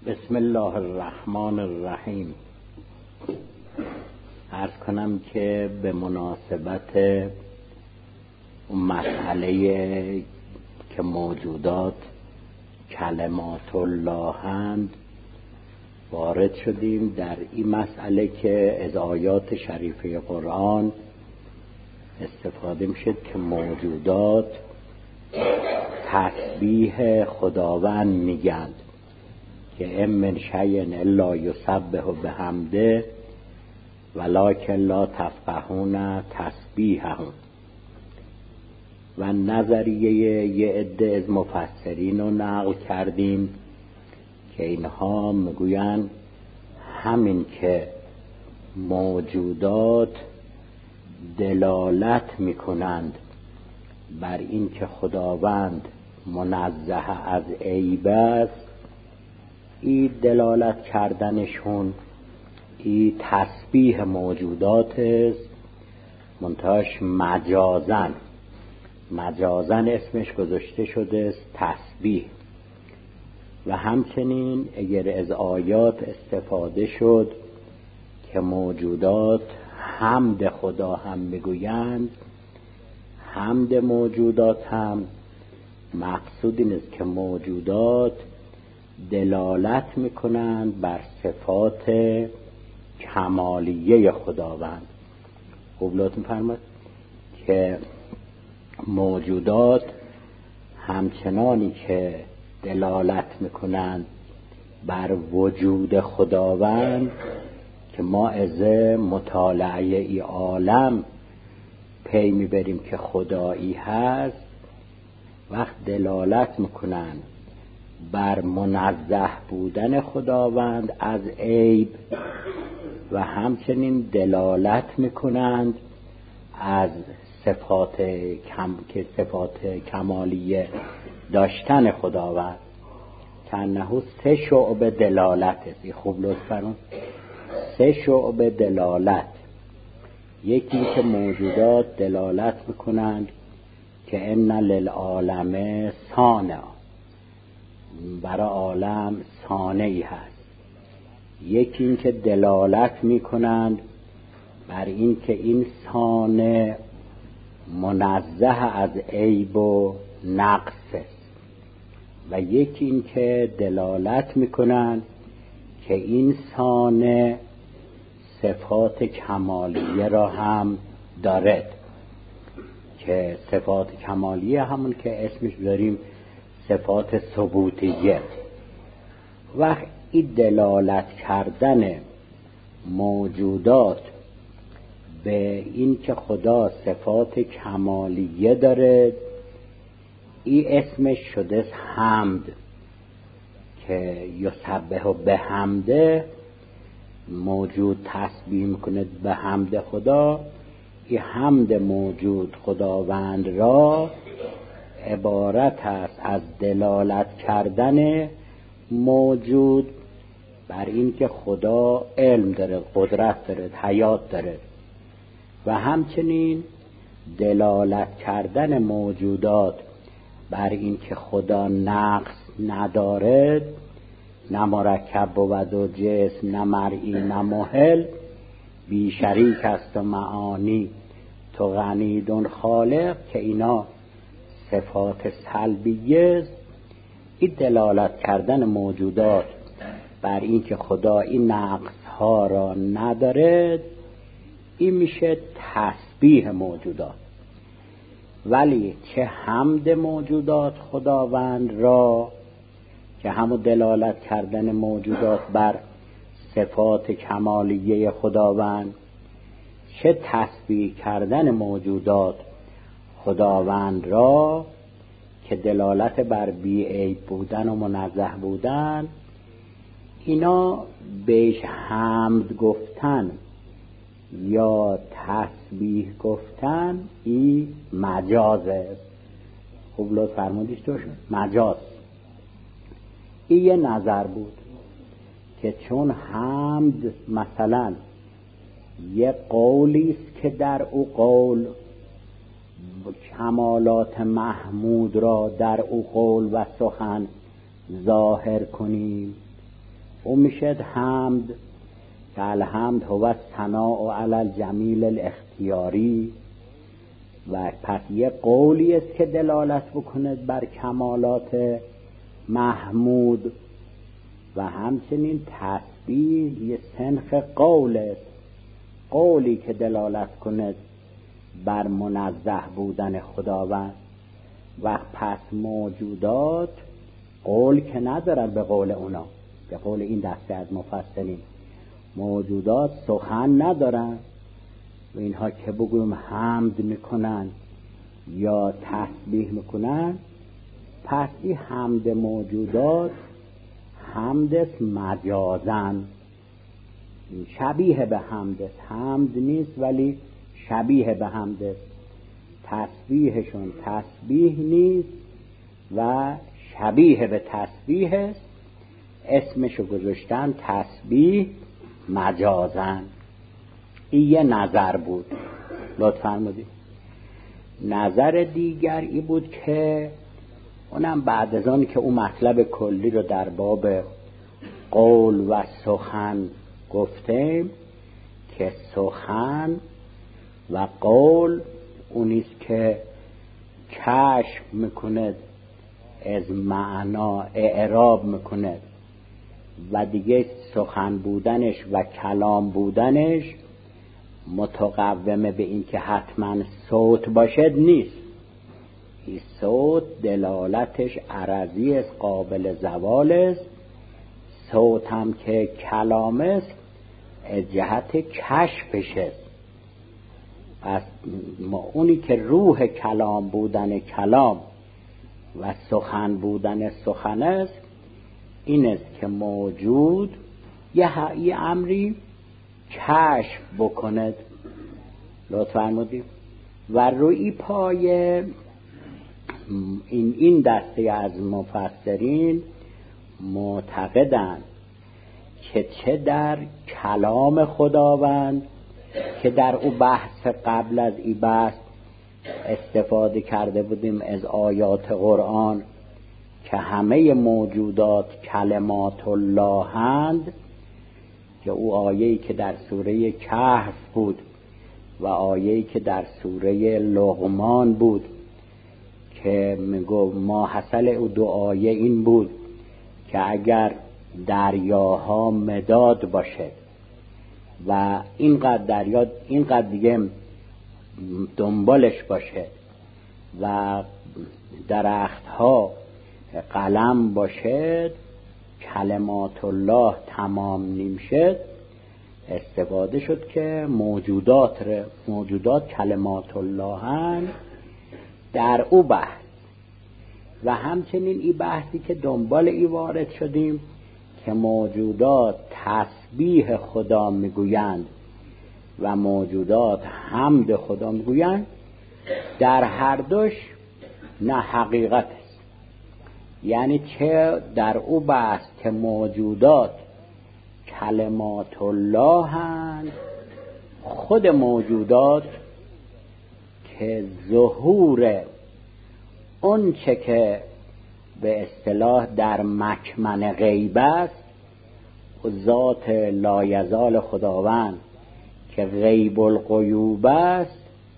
بسم الله الرحمن الرحیم. عرض کنم که به مناسبت مسئله که موجودات کلمات الله‌اند وارد شدیم در این مسئله که از آیات شریفه قرآن استفاده میشه که موجودات تسبیح خداوند میگند که ام من شیء الا یسبح بحمده ولکن لا تفقهون تسبیحهم. و نظریه یه عده از مفسرین رو نقل کردیم که اینها میگویند همین که موجودات دلالت میکنند بر این که خداوند منزه از عیب است، این دلالت کردنشون این تسبیح موجودات است، منتهاش مجازن اسمش گذاشته شده است تسبیح. و همچنین اگر از آیات استفاده شد که موجودات حمد خدا هم میگویند، حمد موجودات هم مقصود این است که موجودات دلالت میکنند بر صفات کمالیه خداوند. خوب لطف می‌فرمایید که موجودات همچنانی که دلالت میکنند بر وجود خداوند که ما از مطالعه ای عالم پی میبریم که خدایی هست، وقت دلالت میکنند بر منزه بودن خداوند از عیب و همچنین دلالت میکنند از صفات کمالیه داشتن خداوند که انه 3 شعبه دلالت است. خوب لطف فرمایید 3 شعبه دلالت. یکی که موجودات دلالت میکنند که ان للعالم صانع، برای عالم صانعی هست. یکی این که دلالت میکنند بر این که این صانع منزه از عیب و نقص است. و یکی این که دلالت میکنند که این صانع صفات کمالیه را هم دارد، که صفات کمالیه همون که اسمش داریم صفات ثبوتیه. و این دلالت کردن موجودات به این که خدا صفات کمالیه داره، این اسمش شده حمد، که یسبح بحمده، موجود تسبیح میکنه به حمد خدا. این حمد موجود خداوند را عبارت است از دلالت کردن موجود بر این که خدا علم داره، قدرت داره، حیات داره، و همچنین دلالت کردن موجودات بر این که خدا نقص ندارد، نه مرکب بود و جسم، نه مرئی نه محل، بی شریک است و معانی تو غنیدون خالق، که اینا صفات سلبیه است. این دلالت کردن موجودات بر این که خدا این نقص ها را ندارد، این میشه تسبیح موجودات. ولی چه حمد موجودات خداوند را که همون دلالت کردن موجودات بر صفات کمالیه خداوند، چه تسبیح کردن موجودات خداوند را که دلالت بر بی عیب بودن و منزه بودن، اینا بهش حمد گفتن یا تسبیح گفتن این مجاز است. خوب لطف فرمودید توش مجاز. این یه نظر بود که چون حمد مثلا یه قولی است که در او قول کمالات محمود را در او قول و سخن ظاهر کنیم، او میشه حمد که الحمد هو ثناء علی الجمیل الاختیاری، و پس یه قولی است که دلالت بکنه بر کمالات محمود، و همچنین تسبیح یه سنخ قول است، قولی که دلالت کنه بر منزه بودن خداوند. و پس موجودات قول که ندارن، به قول اونا، به قول این دسته از مفسرین، موجودات سخن ندارن، و اینها که بگویم حمد میکنن یا تسبیح میکنن، پس این حمد موجودات حمد مجازن، شبیه به حمد نیست ولی شبیه به حمد. تسبیحشون تسبیح نیست و شبیه به تسبیح است، اسمشو گذاشتن تسبیح مجازن. این یه نظر بود، لطفاً فرمودید. نظر دیگر ای بود که اونم بعد از آن که اون مطلب کلی رو در باب قول و سخن گفتیم، که سخن و قول اونیست که کشف میکنه، از معنا اعراب میکنه، و دیگه سخن بودنش و کلام بودنش متقومه به این که حتما صوت باشد نیست. این صوت دلالتش عرضی است، قابل زوال است. صوت هم که کلام است از جهت کشفش است. پس اونی که روح کلام بودن کلام و سخن بودن سخن است، این است که موجود یه امری کشف بکند. لطفاً فرمودید. و روی پای این دسته از مفسرین معتقدند که چه در کلام خداوند که در او بحث قبل از این بحث استفاده کرده بودیم از آیات قرآن که همه موجودات کلمات الله هند، که او آیه‌ای که در سوره کهف بود و آیه‌ای که در سوره لقمان بود که میگو ما حاصل او دو آیه این بود که اگر دریاها مداد باشد و اینقدر دریا اینقدر دیگه دنبالش باشه و درختها قلم باشد، کلمات الله تمام نمیشد. استفاده شد که موجودات کلمات الله هن در او بحث. و همچنین این بحثی که دنبال ای وارد شدیم که موجودات تسبیح خدا میگویند و موجودات حمد خدا میگویند، در هر دوش نه حقیقت است. یعنی چه در او بحث که موجودات کلمات الله هست، خود موجودات که ظهور اون چه که به اصطلاح در مکمن غیب است، ذات لایزال خداوند که غیب الغیوب است،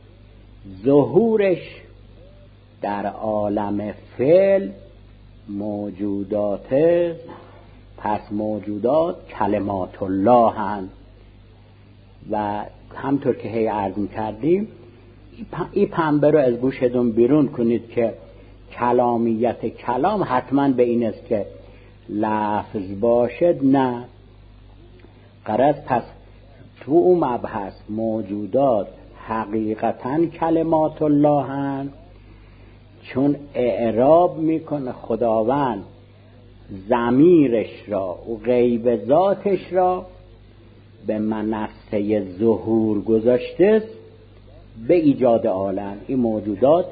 ظهورش در عالم فعل موجودات است. پس موجودات کلمات الله هستند. و همطور که هی عرض کردیم این پنبه رو از گوشتون بیرون کنید که کلامیت کلام حتما به این است که لفظ باشد، نه غرض. پس تو اون مبحث موجودات حقیقتا کلمات الله هستند، چون اعراب میکنه خداوند ضمیرش را و غیب ذاتش را به منصه ظهور گذاشته است به ایجاد عالم. این موجودات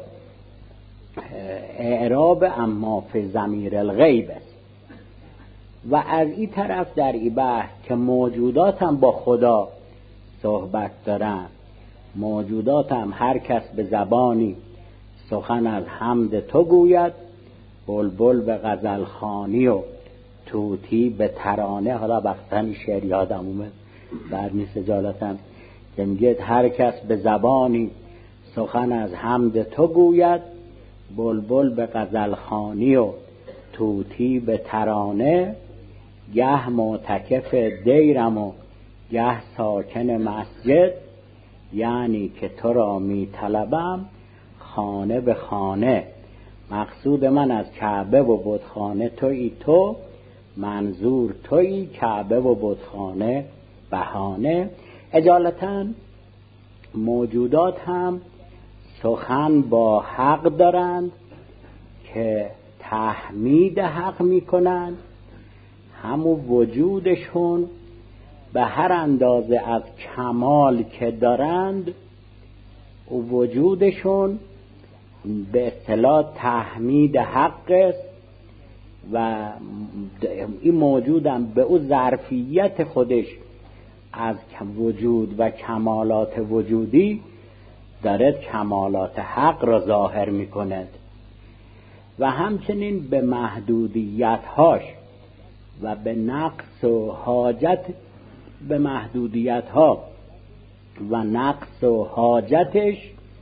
اعراب اما فی ضمیر الغیب است. و از این طرف در این بحث که موجودات هم با خدا صحبت دارن، موجودات هم هر کس به زبانی سخن از حمد تو گوید، بلبل به غزل خوانی و طوطی به ترانه. حالا وقتا شعر یادم اومد بر نیست اجالتم که میگه هر کس به زبانی سخن از حمد تو گوید، بلبل به غزل خوانی و طوطی به ترانه. گه معتکف دیرم و گه ساکن مسجد، یعنی که تو را می طلبم خانه به خانه. مقصود من از کعبه و بتخانه تویی تو، منظور تویی کعبه و بتخانه بهانه. اجالتا موجودات هم سخن با حق دارند که تحمید حق میکنند. همون وجودشون به هر اندازه از کمال که دارند، و وجودشون به اصطلاح تحمید حق است و این موجودم به او ظرفیت خودش از وجود و کمالات وجودی دارد کمالات حق را ظاهر می کند و همچنین به محدودیت‌هاش و به نقص و حاجت، به محدودیت‌ها و نقص و حاجتش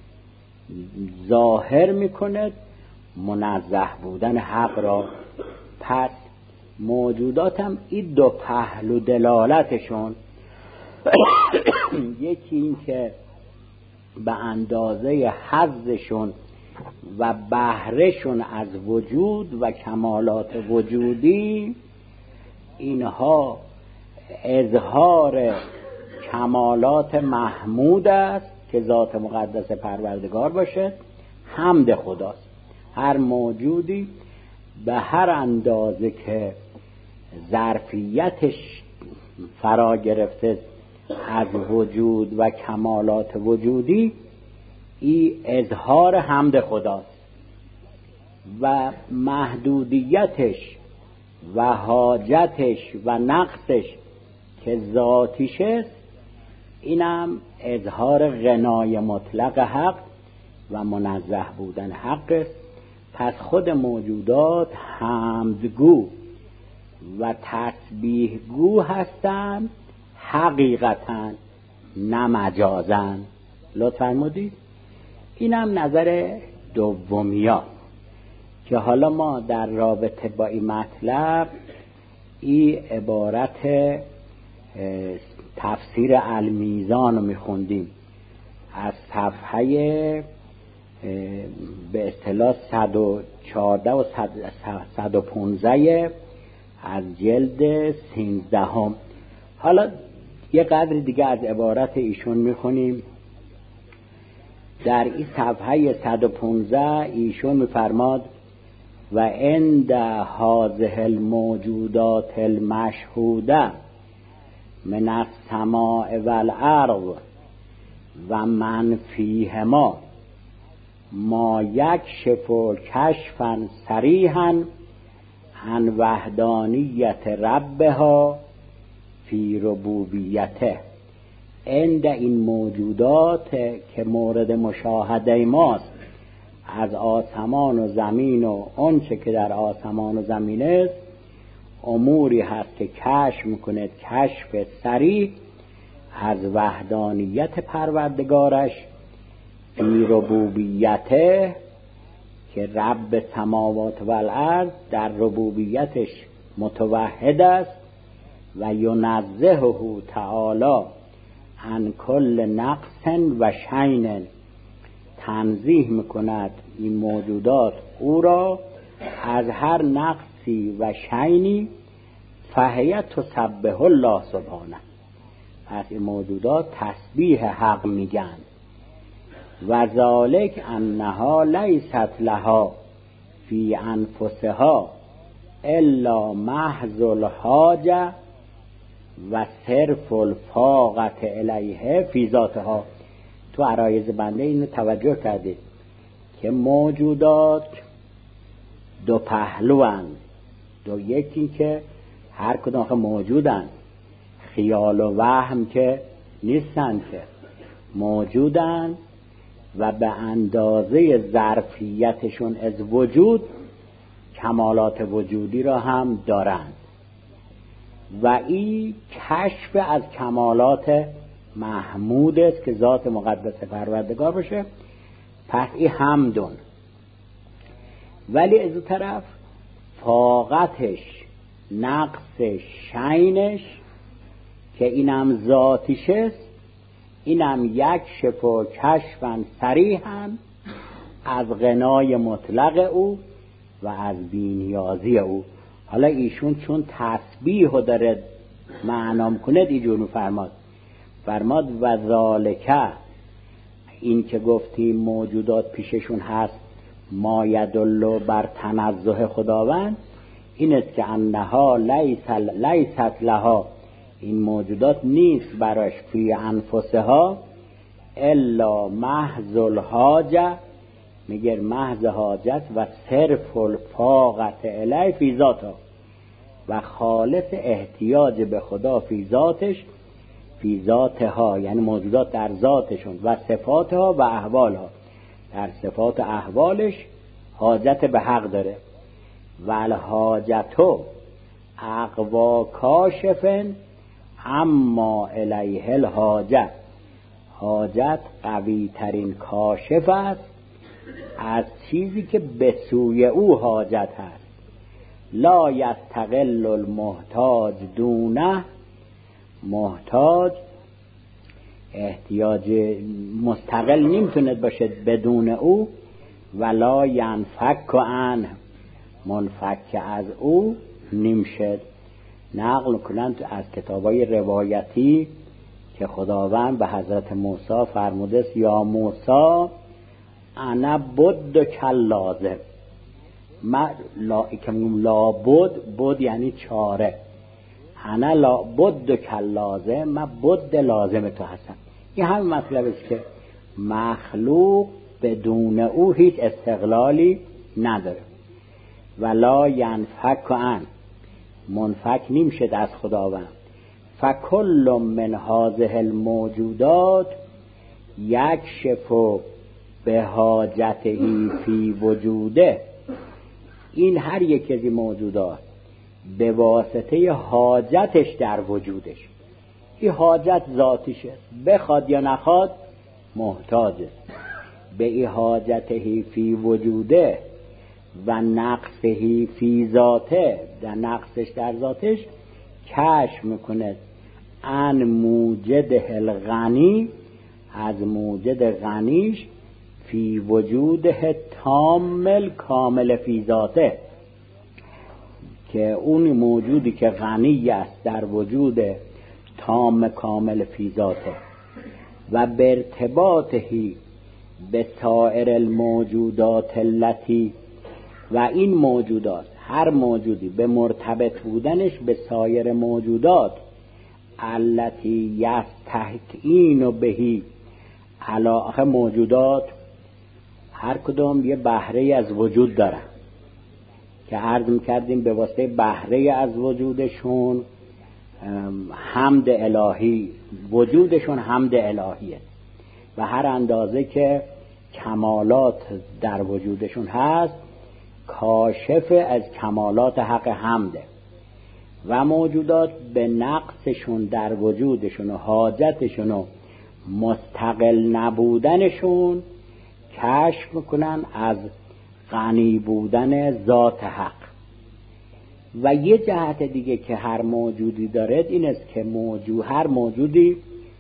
ظاهر می کند منزه بودن حق را. پس موجوداتم این دو پهلو دلالتشون یکی این که به اندازه حظشون و بهرهشون از وجود و کمالات وجودی، اینها اظهار کمالات محمود است که ذات مقدس پروردگار باشه، حمد خداست. هر موجودی به هر اندازه که ظرفیتش فرا گرفته از وجود و کمالات وجودی، این اظهار حمد خداست و محدودیتش و حاجتش و نقصش که ذاتیش است، اینم اظهار غنای مطلق حق و منزه بودن حق است. پس خود موجودات حمدگو و تسبیحگو هستند حقیقتاً، نه مجازاً. لطف فرمودید. اینم نظر دومیا که حالا ما در رابطه با این مطلب این عبارت تفسیر المیزان رو میخوندیم از صفحه به اصطلاح 114 و 115 از جلد 13. حالا یه قدر دیگه از عبارت ایشون میخونیم. در این صفحه 115 ایشون میفرماد و عند هذه الموجودات المشهوده من السماء والارض و من فیهما ما یکشف کشفا صریحا عن وحدانیت ربها فی ربوبیته. عند این موجودات که مورد مشاهده ماست از آسمان و زمین و آنچه که در آسمان و زمین است، اموری هست که کشف میکند کشف صریح از وحدانیت پروردگارش فی ربوبیته، که رب سماوات و الارض در ربوبیتش متوحد است و ینزهه تعالی عن کل نقص و شین، تنزیه میکند این موجودات او را از هر نقصی و شینی. فهیت تسبح الله سبحانه. پس این موجودات تسبیح حق میگن. و ذالک انها لیست لها فی انفسها الا محض الحاجه و صرف الفاقت الیه فی ذاتها. تو عرایض بنده اینو توجه کردید که موجودات دو پهلوان، دو، یکی که هر کدوم موجودن، خیال و وهم که نیستن، که موجودن و به اندازه ظرفیتشون از وجود کمالات وجودی را هم دارند. و این کشف از کمالات محمود است که ذات مقدس پروردگار باشه. پس این حمدون. ولی از اون طرف فاقتش، نقصش، شینش که اینم ذاتیش است، اینم یک شفا کشفن صریحن از غنای مطلق او و از بینیازی او. حالا ایشون چون تسبیح رو داره معنا میکنه اینجور فرماد و ذالکه، این که گفتیم موجودات پیششون هست ما یدل بر تنزه خداوند، این است که انها لیست لها، این موجودات نیست براش فی انفسها الا محض الحاجه، میگه محض حاجت و صرف الفاقت الی فی ذاتها، و خالص احتیاج به خدا فی ذاتش، فی ذاتها یعنی موجودات در ذاتشون، و صفاتها و احوالها، در صفات و احوالش حاجت به حق داره. والحاجتو اقوا کاشفن اما الیه الحاجت، حاجت قوی ترین کاشف است از چیزی که به سوی او حاجت هست. لا یستقل المحتاج دونه، محتاج احتیاج مستقل نمیتونه باشه بدون او، ولا ینفک عنه، منفک از او نمیشه. نقل کنند از کتابای روایتی که خداوند به حضرت موسی فرموده است یا موسی انا بد کل لازم، ما لا بد یعنی چاره، انا لا بد کل لازم، ما بد لازم تو هستم. این همین مطلب است که مخلوق بدون او هیچ استقلالی نداره. ولا ینفک عنه، منفک نمیشد از خداوند. فکل من هذه الموجودات یکشف به حاجته فی وجوده، این هر یک از این موجودات به واسطه حاجتش در وجودش، این حاجت ذاتیش است، بخواد یا نخواد محتاج است. به این حاجته فی وجوده و نقصه فی ذاته، در نقصش در ذاتش کشف میکنه ان موجده الغنی، از موجد غنیش فی وجوده تامل کامل فی ذاته، که اون موجودی که غنی است در وجود تام کامل فی ذاته، و به ارتباطهی به سایر الموجودات التی، و این موجودات هر موجودی به مرتبط بودنش به سایر موجودات التی یستحقین بهی، علاقه موجودات هر کدوم یه بهره از وجود دارن که عرض میکردیم به واسطه بهره از وجودشون حمد الهی، وجودشون حمد الهیه، و هر اندازه که کمالات در وجودشون هست کاشف از کمالات حق حمده، و موجودات به نقصشون در وجودشون و حاجتشون و مستقل نبودنشون کشف میکنن از غنی بودن ذات حق. و یه جهت دیگه که هر موجودی داره این است که هر موجودی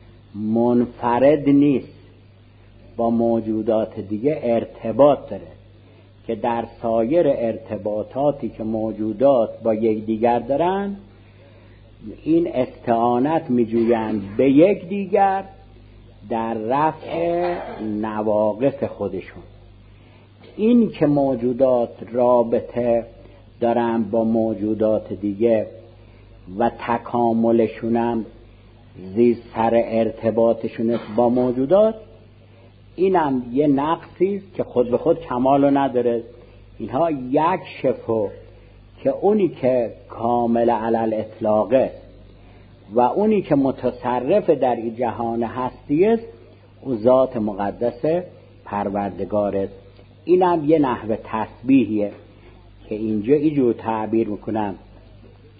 منفرد نیست، با موجودات دیگه ارتباط داره، که در سایر ارتباطاتی که موجودات با یکدیگر دارن این استعانت میجویند به یکدیگر در رفع نواقص خودشون. این که موجودات رابطه دارن با موجودات دیگه و تکاملشونم زیر سر ارتباطشون با موجودات، اینم یه نقصیست که خود به خود کمالو نداره. اینها یک شفو که اونی که کامل علل اطلاقه و اونی که متصرف در این جهان هستی است او ذات مقدس پروردگار است. اینم یه نحو تسبیحیه که اینجا اینجور تعبیر میکنم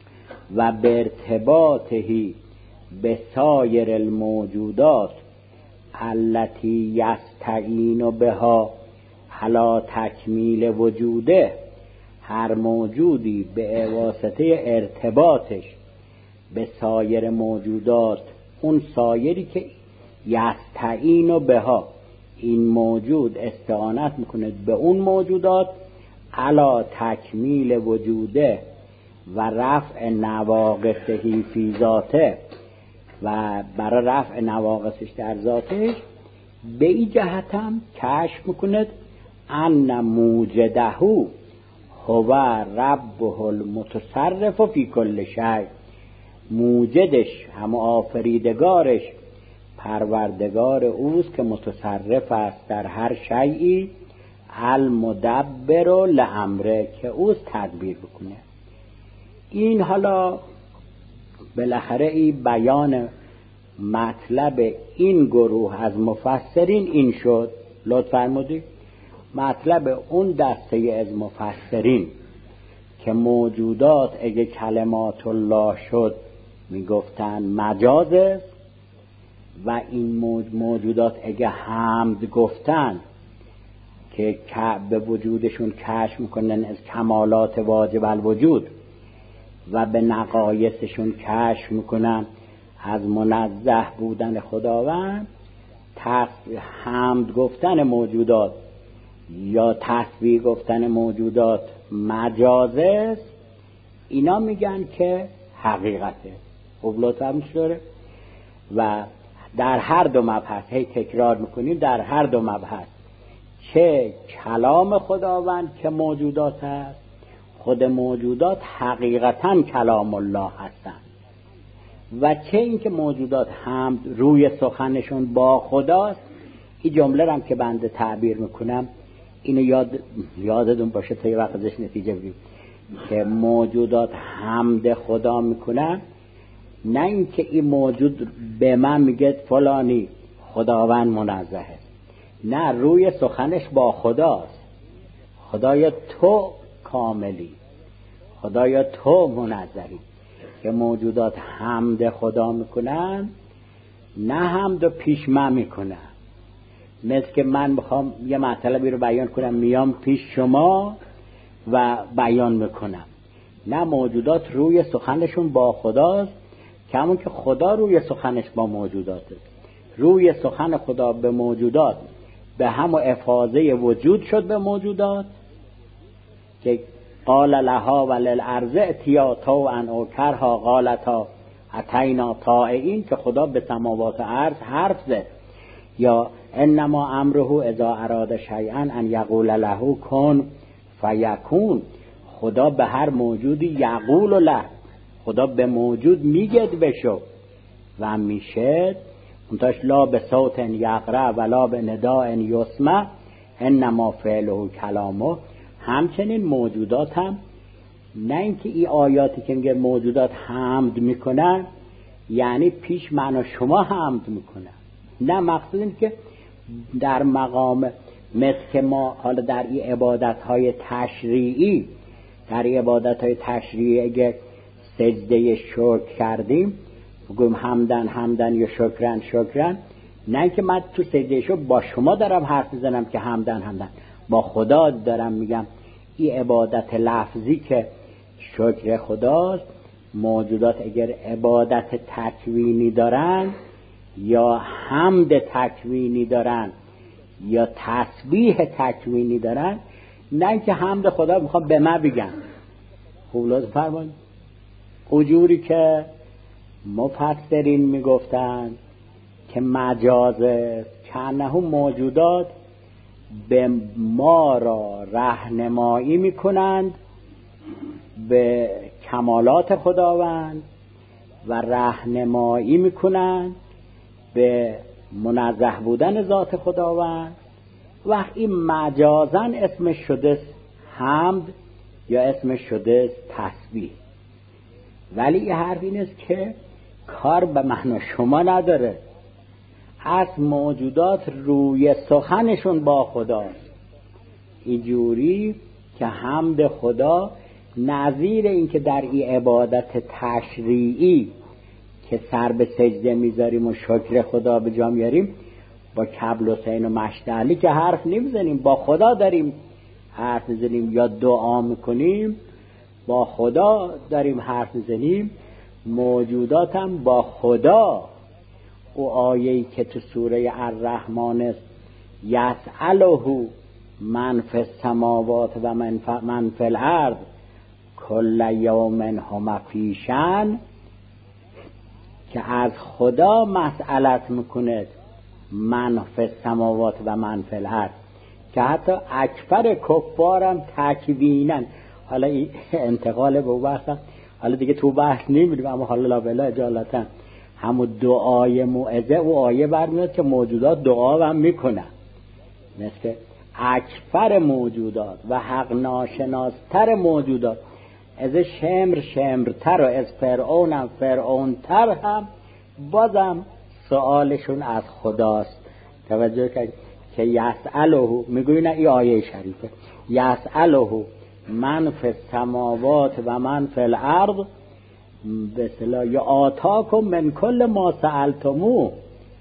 و به ارتباطهی به سایر الموجودات التي یستعین بها علی تکمیل وجوده، هر موجودی به واسطه ارتباطش به سایر موجودات، اون سایری که یستعین بها این موجود استعانت میکنه به اون موجودات، علی تکمیل وجوده و رفع نواقصهی فی ذاته، و برای رفع نواقصش در ذاتش، به این جهت هم کشف میکند ان موجده هو ربه المتصرف فی کل شیء، موجدش هم آفریدگارش پروردگار اوست که متصرف است در هر شیئی، المدبر لامره که اوست تدبیر بکنه. این حالا بالاخره این بیان مطلب این گروه از مفسرین این شد. لطف فرمودید مطلب اون دسته از مفسرین که موجودات اگه کلمات الله شد میگفتن مجاز است، و این موجودات اگه حمد گفتن که به وجودشون کشف میکنن از کمالات واجب الوجود و به نقایصشون کشف میکنن از منزه بودن خداوند، حمد گفتن موجودات یا تسبیح گفتن موجودات مجازه است، اینا میگن که حقیقته. خب لطفا میشه و در هر دو مبحث هی تکرار میکنیم، در هر دو مبحث چه کلام خداوند که موجودات هست، خود موجودات حقیقتا کلام الله هستند، و چه اینکه موجودات حمد روی سخنشون با خداست. این جمله هم که بنده تعبیر میکنم اینو یادتون باشه تا یه وقت ازش نتیجه بگیریم که موجودات حمد خدا میکنن، نه اینکه این موجود به من میگه فلانی خداوند منزه است، نه، روی سخنش با خداست. خدایا تو کاملی، خدایا تو منزهی، که موجودات حمد خدا میکنن، نه حمد و پیش من میکنن. مثل که من بخوام یه مطلبی رو بیان کنم میام پیش شما و بیان میکنم، نه، موجودات روی سخنشون با خداست، کمون که خدا روی سخنش با موجوداته. روی سخن خدا به موجودات به هم افاضه وجود شد به موجودات که قال لها وللارض ائتیا طوعا او کرها قالتا اتینا طائعین، که خدا به سماوات و ارض حرف زد. یا انما امره اذا اراد شیئا ان یقول له کن فیکون، خدا به هر موجودی یقول له، خدا به موجود میگد بشو و میشه، منتاش لا به صوت یقرأ ولا به نداء یسمع انما فعله کلامه. همچنین موجودات هم، نه اینکه این آیاتی که میگه موجودات حمد میکنن یعنی پیش من و شما حمد میکنن، نه، مقصود این که در مقام مثل که ما حالا در این عبادت‌های تشریعی، در این عبادت‌های تشریعی اگه سجده شکر کردیم بگویم حمدن یا شکرن، نه که من تو سجده شکر با شما دارم حرف میزنم که حمدن، با خدا دارم میگم. این عبادت لفظی که شکر خداست، موجودات اگر عبادت تکوینی دارن یا حمد تکوینی دارن یا تسبیح تکوینی دارن، نه که حمد خدا میخوام به من بگن. خوب لازم فرمایید اجوری که مفسرین میگفتن که مجازه کنه موجودات به ما را راهنمایی میکنند به کمالات خداوند و راهنمایی میکنند به منزه بودن ذات خداوند، و این مجازن اسمش شده حمد یا اسمش شده تسبیح. ولی این حرف این است که کار به من و شما نداره، از موجودات روی سخنشون با خداست، اینجوری که حمد خدا نظیر این که در این عبادت تشریعی که سر به سجده میذاریم و شکر خدا به جا میاریم، با کبل حسین و مشت علی که حرف نمیزنیم، با خدا داریم حرف میزنیم، یا دعا میکنیم با خدا داریم حرف میزنیم. موجودات هم با خدا. او آیه‌ای که تو سوره الرحمن است، یسأله من فی السماوات و من فی الارض کل یوم هم فی شأن، که از خدا مسئلت میکنه من فی السماوات و من فی الارض، که حتی اکثر کفارم تکوینن. حالا این انتقال به بحث، حالا دیگه تو بحث نمیریم، اما حالا لا بلا اجالتا همون دعای موعظه او آیه برمیاد که موجودات دعا هم میکنن، مثل اکثر موجودات و حق ناشناستر موجودات، از شمرتر و از فرعونتر هم بازم سوالشون از خداست. توجه کنید که یسأله، میگوی نه این آیه شریفه، یسأله من فی السماوات و من فی الارض بسلا یا آتاکم من کل ما سألتموه.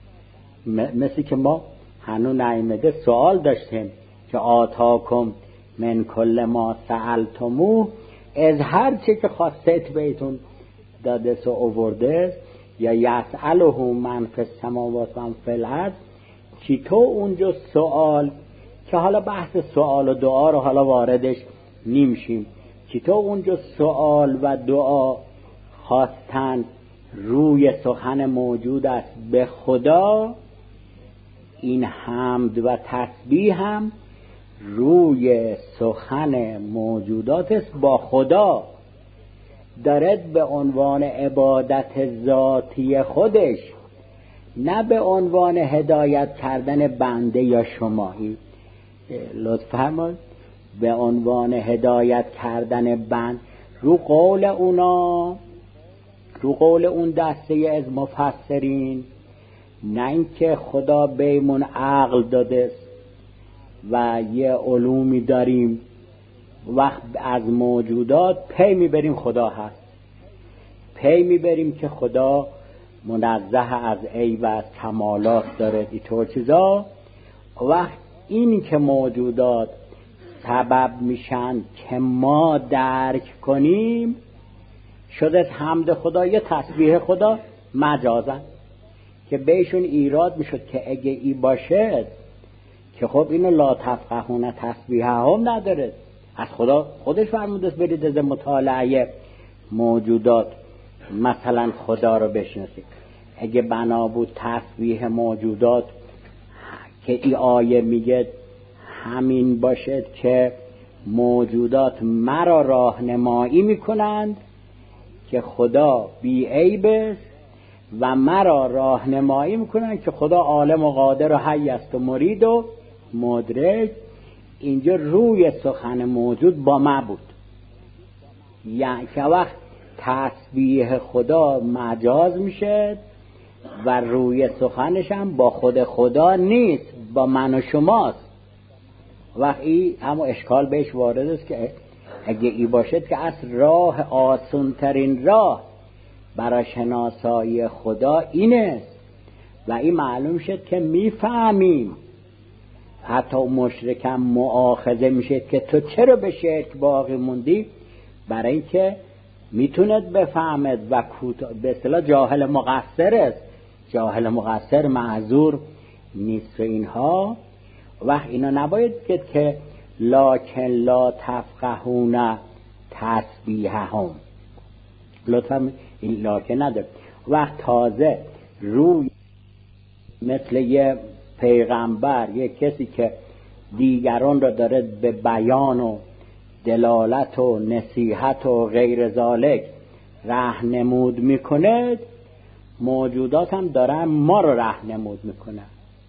مثل که ما هنو نایمده سوال داشتیم که آتاکم من کل ما سألتموه، از هر چی که خواستید بهتون داده سو آورده. یا یسأله من فی السماوات و من فی الارض، چی تو اونجا سوال، که حالا بحث سوال و دعا رو حالا واردش نمیشیم، چی تو اونجا سوال و دعا خواستن روی سخن موجود است به خدا، این حمد و تسبیح هم روی سخن موجودات است با خدا، دارد به عنوان عبادت ذاتی خودش، نه به عنوان هدایت کردن بنده یا شمایی. لطف فرمایید، به عنوان هدایت کردن بند رو قول اونا، رو قول اون دسته از مفسرین، نه اینکه خدا بیمون عقل داده و یه علومی داریم وقت از موجودات پی میبریم خدا هست، پی میبریم که خدا منزه از عیب و از کمالات داره، اینطور چیزا. وقت این که موجودات سبب میشن که ما درک کنیم، شده حمد خدا یا تسبیح خدا مجازن، که بهشون ایراد میشد که اگه ای باشه که خب اینو لا تفقهون تسبیح هم نداره، از خدا خودش فرموده برید از مطالعه موجودات مثلا خدا رو بشناسید. اگه بنا بود تسبیح موجودات که ای آیه میگه همین باشد که موجودات مرا راهنمایی میکنند که خدا بی عیب است و مرا راهنمایی میکنند که خدا عالم و قادر و حی است و مرید و مدرک، اینجا روی سخن موجود با ما بود، یعنی که وقت تسبیح خدا مجاز میشه و روی سخنش هم با خود خدا نیست، با من و شماست. وقتی همون اشکال بهش وارد است که اگه ای باشد که اصل راه آسان ترین راه برای شناسایی خدا اینه و این معلوم شد که میفهمیم. حتی مشرکم مؤاخذه میشه که تو چرا به شرک باقی موندی، برای اینکه میتوند بفهمد و به اصطلاح جاهل مقصر است، جاهل مقصر معذور نیست. و اینها وقت اینا نباید که لکن لا تفقهون تسبیحهم، لطفا این لکن نداره. وقت تازه روی مثل یه پیغمبر، یه کسی که دیگران را داره به بیان و دلالت و نصیحت و غیر ذالک راهنمود میکنه، موجودات هم دارن ما رو راهنمود میکنن.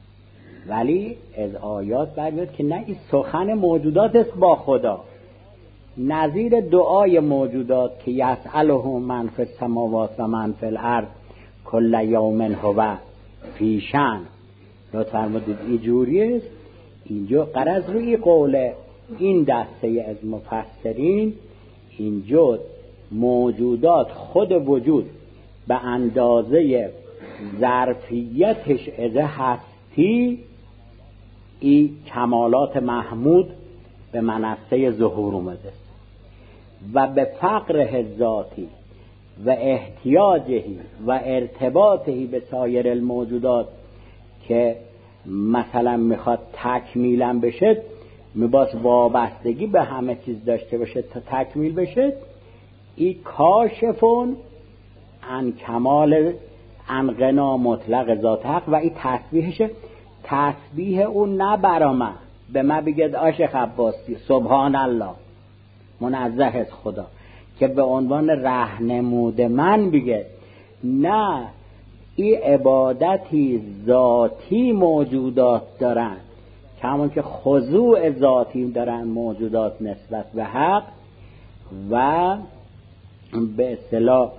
ولی از آیات برمیاد که نه، این سخن موجودات است با خدا، نظیر دعای موجودات که یسأله من فی السماوات و من فی الارض کل یوم هو فی شأن. لطفاً فرمودید اینجوری است. اینجا غرض روی قول این دسته از مفسرین اینجا موجودات خود وجود به اندازه ظرفیتش از هستی این کمالات محمود به منصه ظهور اومده و به فقره ذاتی و احتیاجهی و ارتباطهی به سایر الموجودات که مثلا میخواد تکمیلم بشه، میباس وابستگی به همه چیز داشته باشه تا تکمیل بشه. این کاشفون عن کمال عن غنا مطلق ذات حق و این تسبیحشه. تسبیح اون نه برامه به من بگید عاشق عباسی سبحان الله منزه از خدا که به عنوان رهنمود من بگه، نه، این عبادتی ذاتی موجودات دارن که همون که خضوع ذاتی دارن موجودات نسبت به حق و به اصطلاح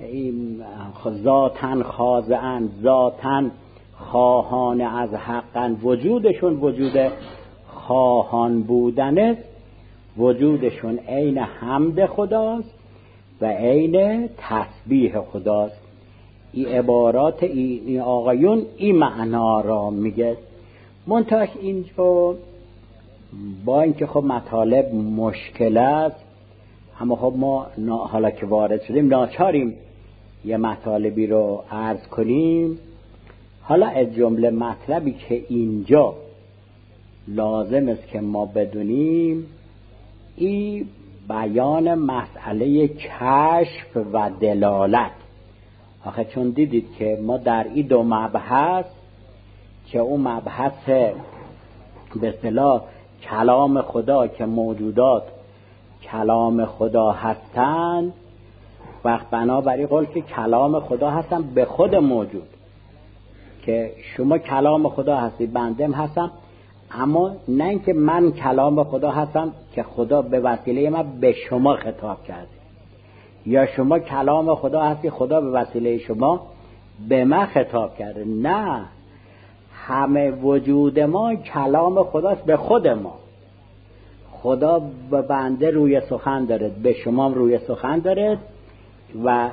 ذاتن خاضعن، ذاتن خواهان از حقن، وجودشون وجود خواهان بودنه، وجودشون عین حمد خداست و عین تسبیح خداست. این عبارات این آقایون این معنا را میگه. منتهاش اینجا با اینکه خب مطالب مشکل است، اما خب ما حالا که وارد شدیم ناچاریم یه مطالبی رو عرض کنیم. حالا از جمله مطلبی که اینجا لازم است که ما بدونیم این بیان مسئله کشف و دلالت. آخه چون دیدید که ما در این دو مبحث که اون مبحث به اصطلاح کلام خدا که موجودات کلام خدا هستند، وقت بنابراین قول که کلام خدا هستن به خود موجود، که شما کلام خدا هستی بندم هستم، اما نه اینکه من کلام خدا هستم که خدا به وسیله من به شما خطاب کرده، یا شما کلام خدا هستی خدا به وسیله شما به من خطاب کرده. نه، همه وجود ما کلام خداست به خود ما. خدا به بنده روی سخن دارد، به شما روی سخن دارد و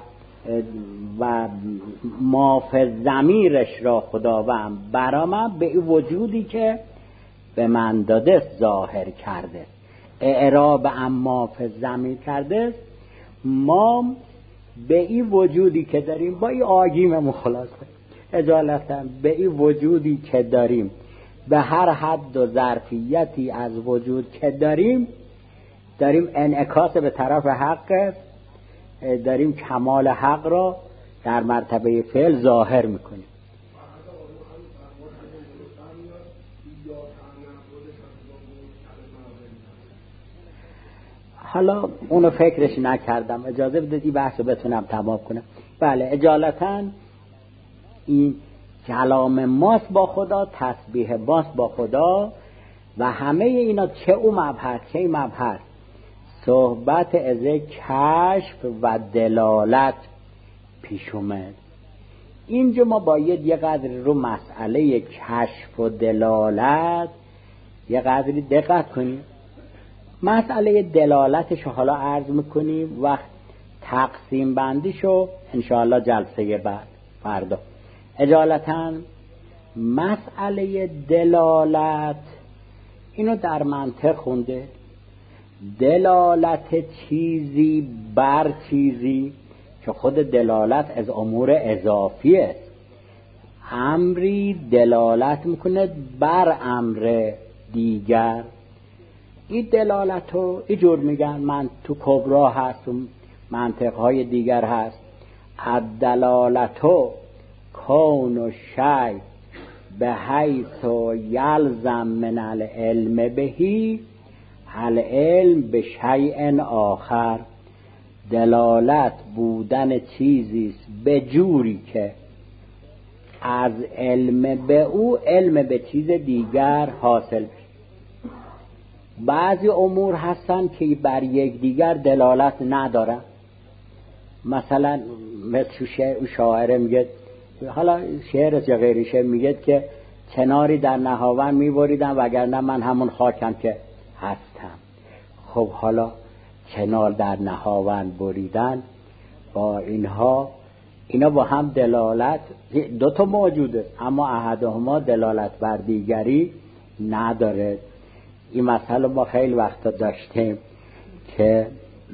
مافز ضمیرش را خداوند برا من به این وجودی که به من داده ظاهر کرده، اعراب اما فز ضمیر کرده. ما به این وجودی که داریم با این آگیممون خلاص کنیم اجالتا به این وجودی که داریم، به هر حد و ظرفیتی از وجود که داریم انعکاس به طرف حق، داریم کمال حق را در مرتبه فعل ظاهر میکنیم. حالا اونو فکرش نکردم، اجازه بدید بحث رو بتونم تمام کنم. بله، اجالتا این کلام ماست با خدا، تسبیح ماست با خدا و همه اینا چه اون مبحث چه این مبحث صحبت از کشف و دلالت پیش اومد. اینجا ما باید یه قدر رو مسئله کشف و دلالت یه قدری دقت کنیم. مسئله دلالتش حالا عرض میکنیم، وقت تقسیم بندیشو انشاءالله جلسه بعد فردا. اجالتا مسئله دلالت اینو در منطق خونده، دلالت چیزی بر چیزی که خود دلالت از امور اضافی است. امری دلالت میکنه بر امر دیگر. این دلالتو اینجور میگن، من تو کبرا هست و منطقهای دیگر هست. الدلالتو کون و شی به حیث یلزم من العلم بهی العلم به شیء آخر. دلالت بودن چیزیست به جوری که از علم به او علم به چیز دیگر حاصل بشه. بعضی امور هستن که بر یک دیگر دلالت ندارن. مثلا مثل شاعر میگه، حالا شعر یا غیر شعر میگه که کناری در نهاون میبریدم وگرنه من همون خاکم که هستم. خب حالا کنار در نهاوند بریدن، با اینا با هم دلالت، دو تا موجوده اما احدهما دلالت بر دیگری نداره. این مسئله ما خیلی وقتا داشتیم که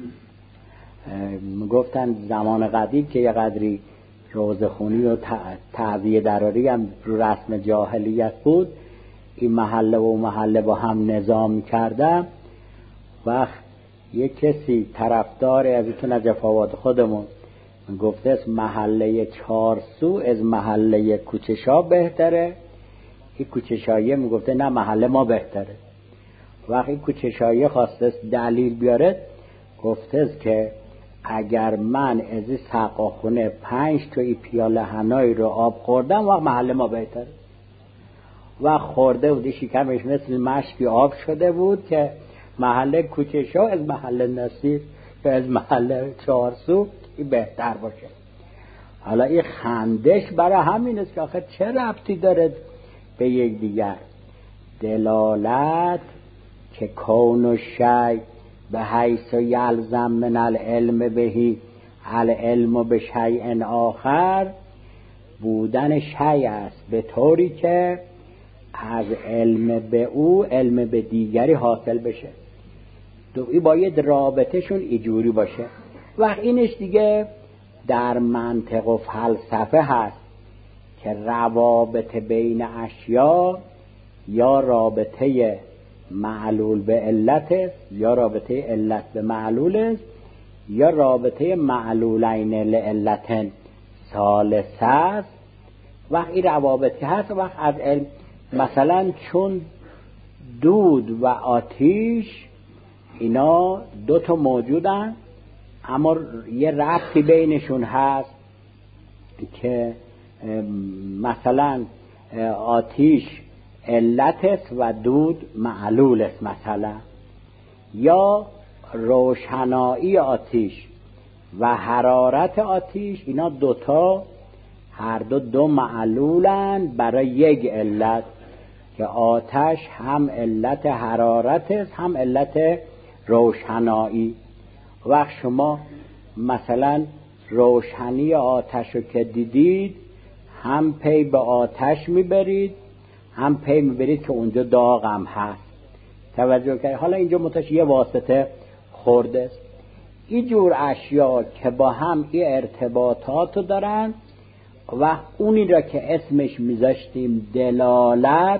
گفتن زمان قدیم که یه قدری روزخونی و تعزیه دراری هم رو رسم جاهلیت بود، این محله و محله با هم نظام کردم. وقت یه کسی طرفدار از ایتون از جفاوات خودمون گفته است محله 4 سو از محله کوچشا بهتره، این کوچشاییه میگفته نه محله ما بهتره. وقتی کوچشاییه خواسته دلیل بیاره، گفته است که اگر من از سقاخونه 5 تا پیاله حنای رو آب خوردم وقت محله ما بهتره. و خورده بود شکمش مثل مشکی آب شده بود که محله کوچشا از محله نصیر که از محله 4 سو بهتر باشه. حالا این خندش برای همین است که آخه چه ربطی داره به یک دیگر؟ دلالت که کون و شی به حیث یلزم من العلم بهی العلم به شیء آخر، بودن شی است به طوری که از علم به او علم به دیگری حاصل بشه. این باید رابطهشون اینجوری باشه. وقت اینش دیگه در منطق و فلسفه هست که روابط بین اشیا یا رابطه معلول به علت است یا رابطه علت به معلول است یا رابطه معلولین لعلتن ثالثه است. وقت این روابط که هست وقت از علم، مثلا چون دود و آتیش اینا 2 تا موجودن اما یه ربطی بینشون هست که مثلا آتیش علت است و دود معلول است مثلا، یا روشنایی آتیش و حرارت آتیش، اینا 2 تا هر دو معلولن برای یک علت که آتش هم علت حرارت است هم علت روشنایی. وقت شما مثلا روشنی آتش رو که دیدید هم پی به آتش میبرید هم پی میبرید که اونجا داغ هم هست. توجه کنید. حالا اینجا متش یه واسطه خورده است. این جور اشیا که با هم این ارتباطات رو دارن و اونی را که اسمش میذاشتیم دلالت،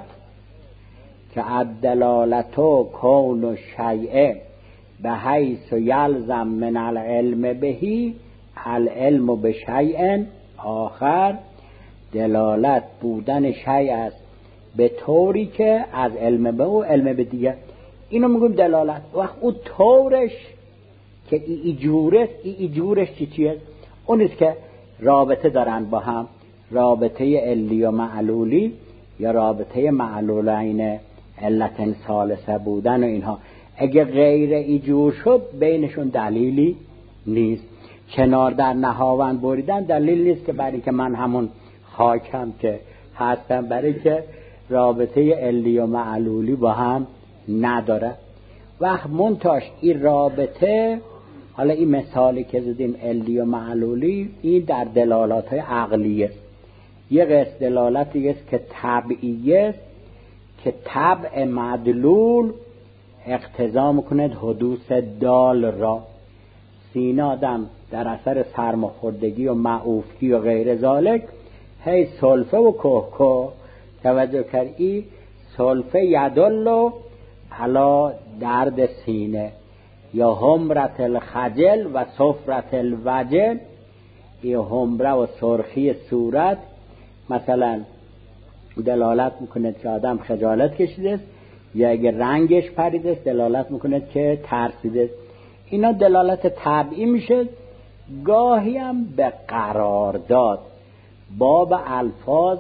که الدلالتو کون و شیء به حیث یلزم من العلم بهی العلم به شیء آخر، دلالت بودن شیء است به طوری که از علم به او علم به دیگه. اینو میگیم دلالت. وقت اون طورش که ای جورش چیه؟ اونیست که رابطه دارن با هم، رابطه علی و معلولی یا رابطه معلولین علت ثالثه بودن و اینها. اگه غیر ایجور شد بینشون دلیلی نیست. کنار در نهاوند بریدن دلیل نیست که برای که من همون خاکم که هستم، برای که رابطه علی و معلولی با هم نداره. وقت منتاش این رابطه، حالا این مثالی که زدیم علی و معلولی، این در دلالات های عقلیه. یه قسم دلالتی است که طبعیه، که طبع مدلول اقتضا میکند حدوث دال را. سینه آدم در اثر سرماخوردگی و معوفگی و غیر ذالک هی سلفه و کوه توجه کردی، سلفه یدلو علا درد سینه یا همرت الخجل و صفرت الوجل. یا همره و سرخی صورت مثلا دلالت میکنه که آدم خجالت کشیده است، یا اگر رنگش پریده است دلالت میکنه که ترسیده است. اینا دلالت طبعی میشه. گاهی هم به قرارداد باب الفاظ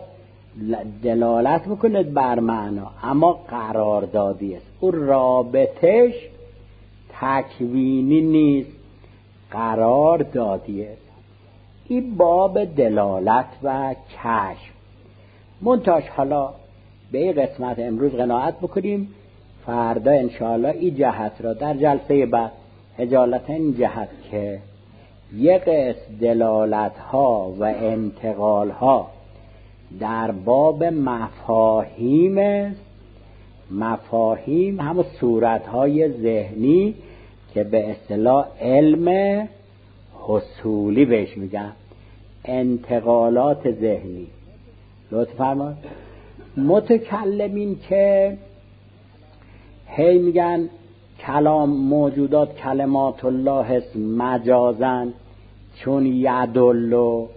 دلالت میکنه بر معنا، اما قراردادی است. اون رابطش تکوینی نیست، قراردادی است. این باب دلالت و کشف. منتاش حالا به این قسمت امروز قناعت بکنیم، فردا انشاءالله این جهت را در جلسه بعد خجالت این جهت که یک دلالت ها و انتقال ها در باب مفاهیم است. مفاهیم همون صورت های ذهنی که به اصطلاح علم حصولی بهش میگن، انتقالات ذهنی. لطف فرمایید. متکلمین که هی میگن کلام موجودات کلمات الله است مجازن چون یدلو،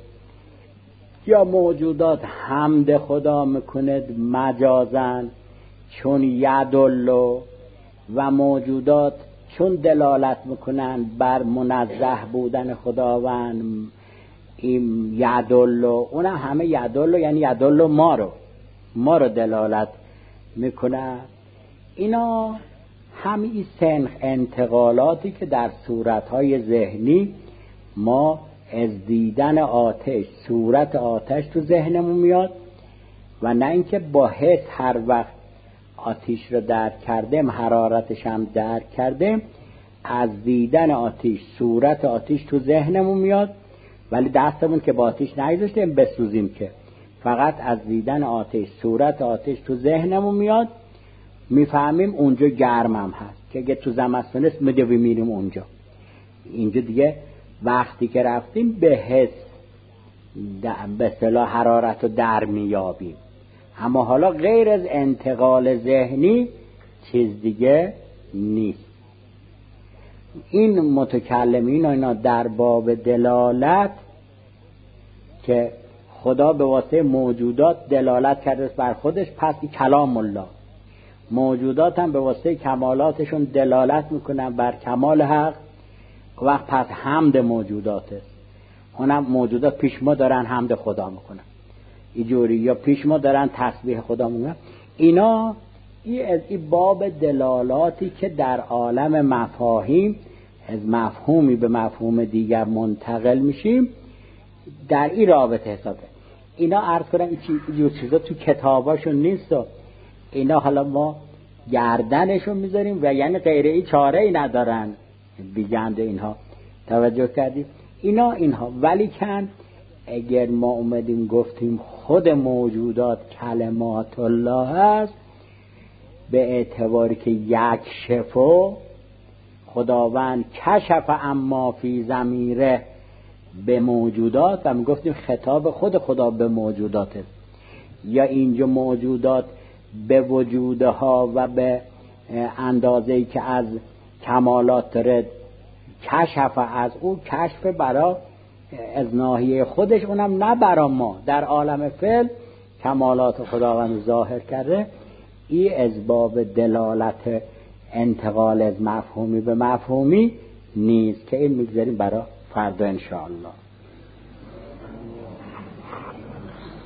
یا موجودات حمد خدا میکند مجازن چون یدلو، و موجودات چون دلالت میکنن بر منزه بودن خداوند این یدلو، اونم همه یدلو یعنی یدلو ما رو دلالت میکنه. اینا همین سنخ انتقالاتی که در صورتهای ذهنی ما از دیدن آتش، صورت آتش تو ذهنمون میاد، و نه اینکه با حس هر وقت آتش رو درک کردیم حرارتش هم درک کردیم، از دیدن آتش صورت آتش تو ذهنمون میاد، ولی دستمون که با آتش نگذاشتیم بسوزیم، که فقط از دیدن آتش صورت آتش تو ذهنمون میاد، میفهمیم اونجا گرمم هست، که اگه تو زمستون است میریم اونجا. اینجا دیگه وقتی که رفتیم به حس به اصطلاح حرارت رو در میابیم. اما حالا غیر از انتقال ذهنی چیز دیگه نیست. این متکلمین و اینا در باب دلالت که خدا به واسطه موجودات دلالت کرده بر خودش، پس کلام الله، موجودات هم به واسطه کمالاتشون دلالت میکنن بر کمال حق، وقت پس حمد موجودات است. اونم موجودات پیش ما دارن حمد خدا میکنن اینجوری، یا پیش ما دارن تسبیح خدا میکنن. اینا این باب دلالاتی که در عالم مفاهیم از مفهومی به مفهوم دیگر منتقل میشیم، در این رابطه حسابه. اینا عرض کنم این چیزا تو کتاباشون نیست و اینا حالا ما گردنشون میذاریم و یعنی غیر این چاره ای ندارن بیگند اینها. توجه کردیم اینها ولی کن اگر ما اومدیم گفتیم خود موجودات کلمات الله هست، به اعتباری که یک شفو خداوند کشف اما فی ضمیره به موجودات، و میگفتیم خطاب خود خدا به موجودات است، یا اینجا موجودات به وجودها و به اندازه‌ای که از کمالات داره کشف، از او کشف برای از ناحیه خودش، اونم نه برای ما در عالم فعل کمالات خداوند ظاهر کرده. این از باب دلالت انتقال از مفهومی به مفهومی نیست که این میگذاریم برای فردا انشاءالله.